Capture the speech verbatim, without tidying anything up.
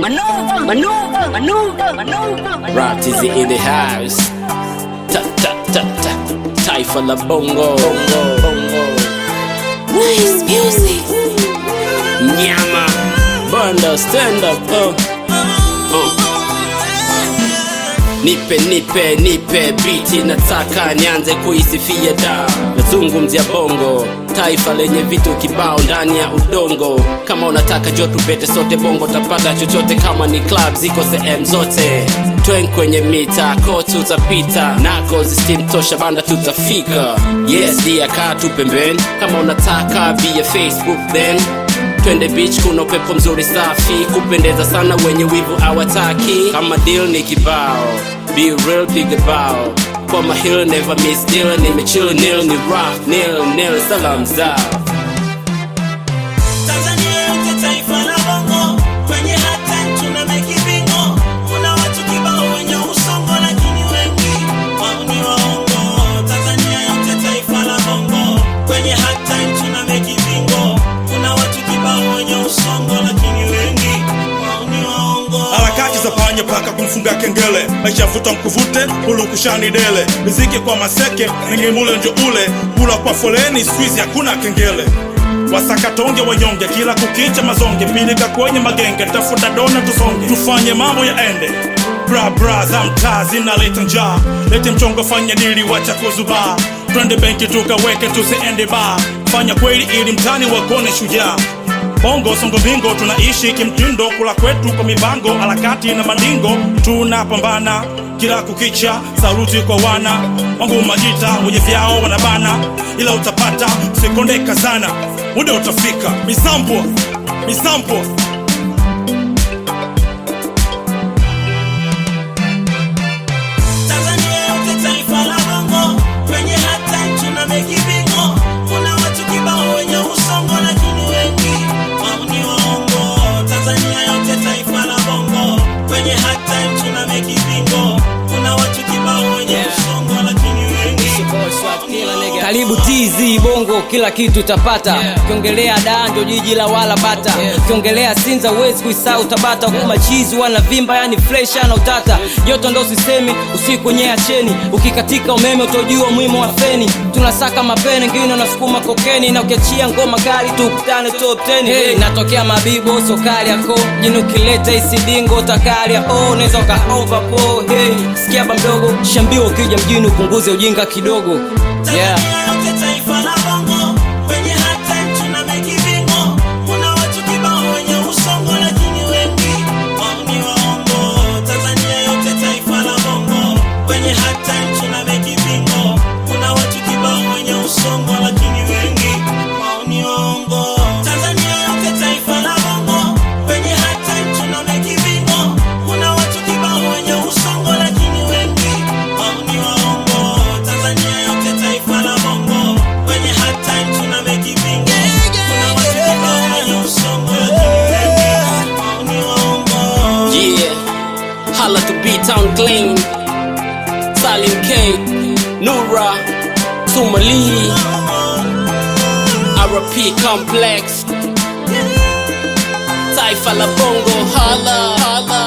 maneuver, maneuver, maneuver, maneuver. Rap Tizzy in the house. Ta ta ta ta. Taifa la bongo, bongo, bongo. Nice music. Nyama. Banda stand up. Uh. Uh. Nipe nipe nipe biti, nataka nianze kuisifia da. Nazungumzia bongo, taifa lenye vitu kibao ndani ya udongo. Kama unataka joto pete sote bongo, tapata chochote. Kama ni club ziko sehemu zote. Twen kwenye mita, ko tutapita. Nako zistim tosha banda tutafika. Yes, dia kaa tu pembeni. Kama unataka via Facebook then twende beach, kuna upepo mzuri safi. Kupendeza sana wenye wivu hawataki. Kama deal ni kibao, be real piga bao. Kwa my hill never miss deal. Nimechill nil ni rock nil nil salam zao. Tanzania yote taifa la bongo, kwenye hata tuna make bingo. Kuna watu kibao wenye usongo lakini wengi wao ni waongo. Tanzania yote taifa la bongo, kwenye hata tuna make bingo. Kuna watu kibao wenye usongo lakini wengi wao ni waongo. Harakati za panya paka kumfunga kengele. Maisha vuta mkuvute, ulukushani dele. Miziki kwa maseke, ningi mule njo ule. Kula kwa foleni, squeeze hakuna kengele. Wasakatonge wanyonge, kila kukicha mazonge. Pilika kwenye magenge, tafuta dona tusonge. Tufanye mambo ya ende. Bra bra za mtaa zinaleta njaa. Lete mchongo fanya dili wacha kuzuba. Twende benki tukaweke tusiende bar. Fanya kweli ili mtani wakone shujaa. Bongo songo bingo tunaishi kimtindo. Kula kwetu kwa mibango, harakati na mandingo. Tunapambana kila kukicha, saluti kwa wana wangu majita. Wenye vyao wanabana, ila utapata sekonde kazana. Muda utafika, misampo, misampo. Tanzania yote taifa la bongo, kwenye hata tuna make bingo. Kuna watu kibao wenye usongo lakini wengi wao ni waongo. Tanzania yote taifa la bongo, kwenye hata tuna make bingo. Kuna watu kibao wenye usongo lakini wengi. Karibu T Z bongo, kila kitu utapata. Ukiongelea da ndio jiji la wala bata. Ukiongelea Sinza uwezi kuisahau Tabata. Kuma cheese wanavimba yani fresh ana utata. Joto ndo sisemi, usiku kwenye acheni. Ukikatika umeme utojua muhimu wa feni. Tunasaka mapene ngine unasukuma kokeni. Na ukiachia ngoma kali tukutane top ten. Hey, natokea mabibo sokari yako. Jinu kileta isidingo takaria. Oh, neza uka overpo. Hey, sikia ba mdogo. Shambio ukija mjini upunguze ujinga kidogo. Yeah. Tanzania yote taifa la bongo, kwenye hata tuna make bingo. Kuna watu kibao wenye usongo lakini wengi wao ni waongo. Tanzania yote taifa la bongo, kwenye hata tuna make bingo. Kuna watu kibao wenye usongo lakini wengi wao ni waongo. Tanzania yote taifa la bongo, kwenye hata tuna make bingo. Kuna watu kibao wenye usongo lakini wengi wao ni waongo. Tanzania yote taifa la bongo, kwenye hata tuna make bingo. Kuna watu kibao wenye usongo lakini wengi wao ni waongo. Yeah, holla to B-Town Clean, Salim K, Nura, Sumali, R P Complex, Taifa la bongo, holla, holla.